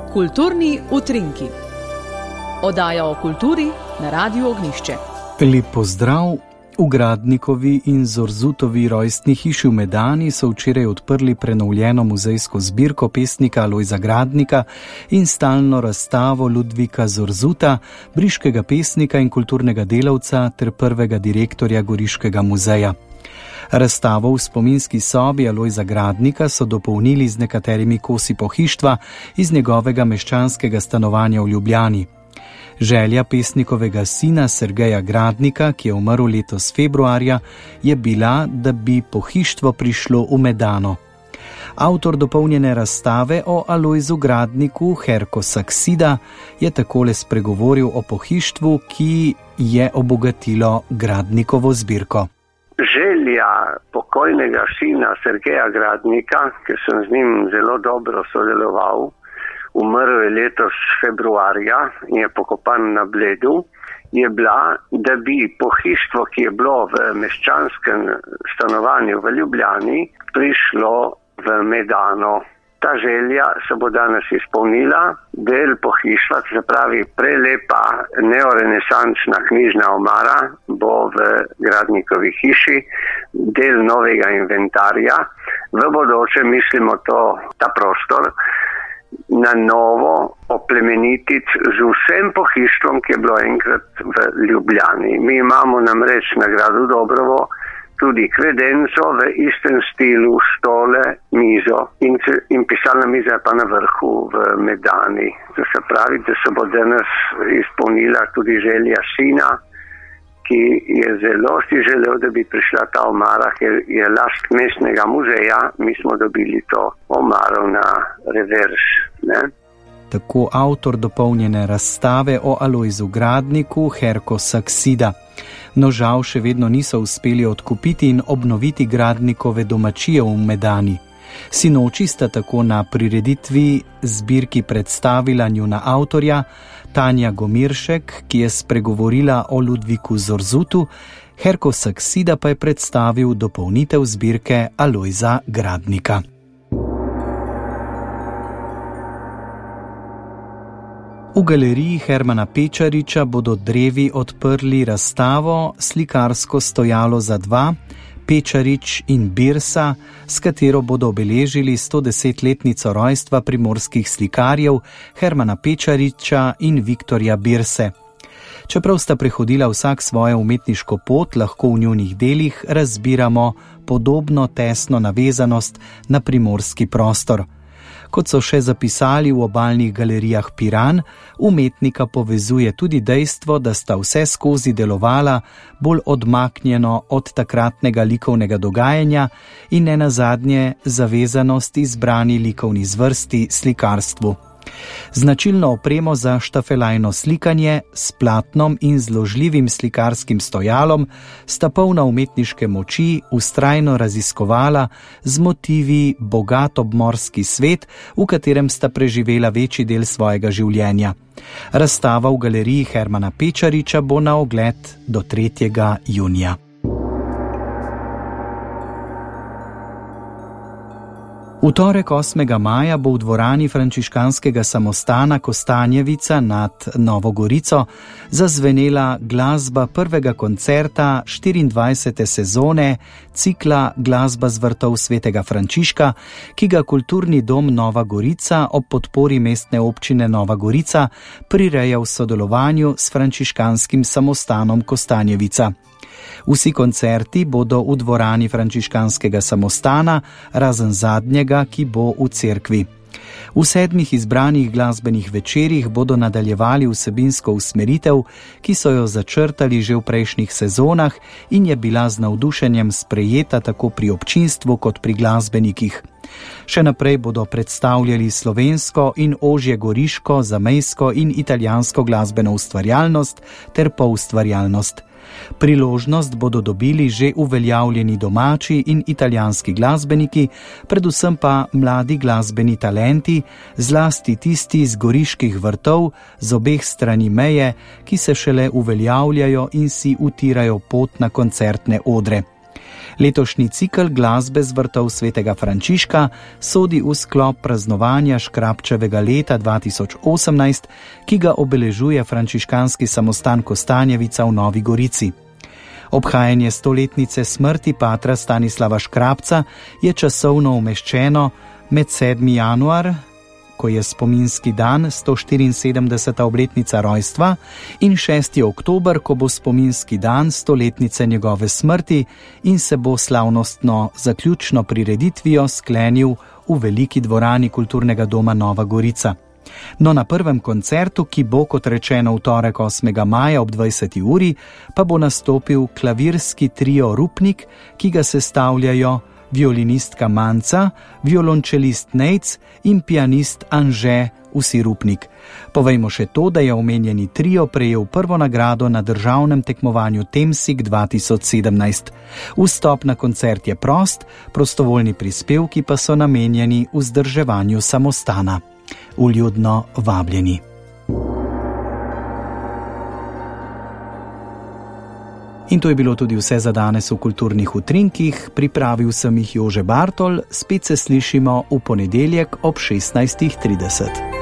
Kulturni utrinki. Oddaja o kulturi na Radiu Ognjišče. Lep pozdrav. V Gradnikovi in Zorzutovi rojstni hiši v Medani so včeraj odprli prenovljeno muzejsko zbirko pesnika Alojza Gradnika in stalno razstavo Ludvika Zorzuta, briškega pesnika in kulturnega delavca ter prvega direktorja Goriškega muzeja. Razstavo v spominski sobi Alojza Gradnika so dopolnili z nekaterimi kosi pohištva iz njegovega meščanskega stanovanja v Ljubljani. Želja pesnikovega sina Sergeja Gradnika, ki je umrl letos februarja, je bila, da bi pohištvo prišlo v Medano. Avtor dopolnjene razstave o Alojzu Gradniku, Herko Saksida, je takole spregovoril o pohištvu, ki je obogatilo Gradnikovo zbirko. Želja pokojnega sina Sergeja Gradnika, ki sem z njim zelo dobro sodeloval, umrl je letos februarja in je pokopan na Bledu, je bila, da bi pohištvo, ki je bilo v meščanskem stanovanju v Ljubljani, prišlo v Medano. Ta želja se bo danes izpolnila. Del pohištva, se pravi prelepa neorenesančna knjižna omara, bo v Gradnikovi hiši, del novega inventarja. V bodoče mislimo ta prostor na novo oplemenititi z vsem pohištvom, ki je bilo enkrat v Ljubljani. Mi imamo namreč na gradu Dobrovo tudi kredenco v istem stilu, stole, mizo in pisalna miza je pa na vrhu v Medani. To se pravi, da se bo danes izpolnila tudi želja sina, ki je zelo si želel, da bi prišla ta omara, ker je last mestnega muzeja, mi smo dobili to omaro na revers. Ne? Tako avtor dopolnjene razstave o Alojzu Gradniku, Herko Saksida. No, žal še vedno niso uspeli odkupiti in obnoviti Gradnikove domačije v Medani. Sinoči sta tako na prireditvi zbirki predstavila njuna avtorja, Tanja Gomiršek, ki je spregovorila o Ludviku Zorzutu, Herko Saksida pa je predstavil dopolnitev zbirke Alojza Gradnika. V galeriji Hermana Pečariča bodo drevi odprli razstavo Slikarsko stojalo za dva, Pečarič in Birsa, s katero bodo obeležili 110-letnico rojstva primorskih slikarjev Hermana Pečariča in Viktorja Birse. Čeprav sta prehodila vsak svojo umetniško pot, lahko v njunih delih razbiramo podobno tesno navezanost na primorski prostor. Kot so še zapisali v obalnih galerijah Piran, umetnika povezuje tudi dejstvo, da sta vse skozi delovala bolj odmaknjeno od takratnega likovnega dogajanja in nenazadnje zavezanost izbrani likovni zvrsti slikarstvu. Značilno opremo za štafelajno slikanje s platnom in zložljivim slikarskim stojalom sta polna umetniške moči vztrajno raziskovala z motivi bogat obmorski svet, v katerem sta preživela večji del svojega življenja. Razstava v galeriji Hermana Pečariča bo na ogled do 3. junija. V torek 8. maja bo v dvorani frančiškanskega samostana Kostanjevica nad Novo Gorico zazvenela glasba prvega koncerta 24. sezone cikla Glasba z vrtov svetega Frančiška, ki ga Kulturni dom Nova Gorica ob podpori mestne občine Nova Gorica prireja v sodelovanju s frančiškanskim samostanom Kostanjevica. Vsi koncerti bodo v dvorani frančiškanskega samostana, razen zadnjega, ki bo v cerkvi. V 7 izbranih glasbenih večerih bodo nadaljevali vsebinsko usmeritev, ki so jo začrtali že v prejšnjih sezonah in je bila z navdušenjem sprejeta tako pri občinstvu kot pri glasbenikih. Še naprej bodo predstavljali slovensko in ožje goriško, zamejsko in italijansko glasbeno ustvarjalnost ter poustvarjalnost. Priložnost bodo dobili že uveljavljeni domači in italijanski glasbeniki, predvsem pa mladi glasbeni talenti, zlasti tisti z goriških vrtov z obeh strani meje, ki se šele uveljavljajo in si utirajo pot na koncertne odre. Letošnji cikel glasbe z vrtov svetega Frančiška sodi v sklop praznovanja Škrabčevega leta 2018, ki ga obeležuje frančiškanski samostan Kostanjevica v Novi Gorici. Obhajanje 100-letnice smrti patra Stanislava Škrabca je časovno umeščeno med 7. januar, ko je spominski dan, 174. obletnica rojstva, in 6. oktober, ko bo spominski dan 100-letnice njegove smrti in se bo slavnostno zaključno prireditvijo sklenil v veliki dvorani Kulturnega doma Nova Gorica. No, na prvem koncertu, ki bo, kot rečeno, v torek 8. maja ob 20. uri, pa bo nastopil klavirski trio Rupnik, ki ga sestavljajo violinistka Manca, violončelist Nejc in pianist Anže, vsi Rupnik. Povejmo še to, da je omenjeni trio prejel prvo nagrado na državnem tekmovanju Temsig 2017. Vstop na koncert je prost, prostovoljni prispevki pa so namenjeni vzdrževanju samostana. Vljudno vabljeni. In to je bilo tudi vse za danes v Kulturnih utrinkih. Pripravil sem jih Jože Bartol, spet se slišimo v ponedeljek ob 16.30.